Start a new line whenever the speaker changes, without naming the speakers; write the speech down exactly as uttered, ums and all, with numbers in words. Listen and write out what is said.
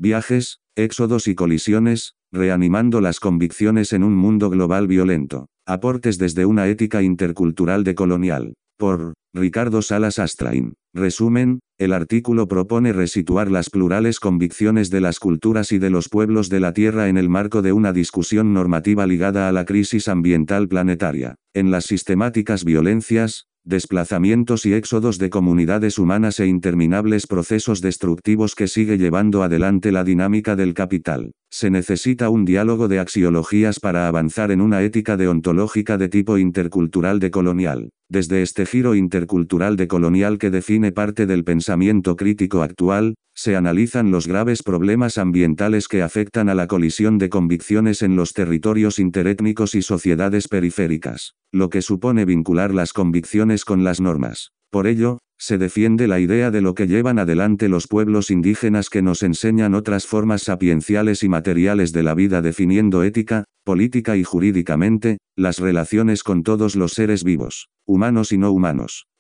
viajes, éxodos y colisiones, reanimando las convicciones en un mundo global violento. Aportes desde una ética intercultural decolonial. Por Ricardo Salas Astrain. Resumen, el artículo propone resituar las plurales convicciones de las culturas y de los pueblos de la Tierra en el marco de una discusión normativa ligada a la crisis ambiental planetaria. En las sistemáticas violencias, desplazamientos y éxodos de comunidades humanas e interminables procesos destructivos que sigue llevando adelante la dinámica del capital. Se necesita un diálogo de axiologías para avanzar en una ética deontológica de tipo intercultural decolonial. Desde este giro intercultural decolonial que define parte del pensamiento crítico actual, se analizan los graves problemas ambientales que afectan a la colisión de convicciones en los territorios interétnicos y sociedades periféricas, lo que supone vincular las convicciones con las normas. Por ello, se defiende la idea de lo que llevan adelante los pueblos indígenas que nos enseñan otras formas sapienciales y materiales de la vida definiendo ética, política y jurídicamente, las relaciones con todos los seres vivos, humanos y no humanos.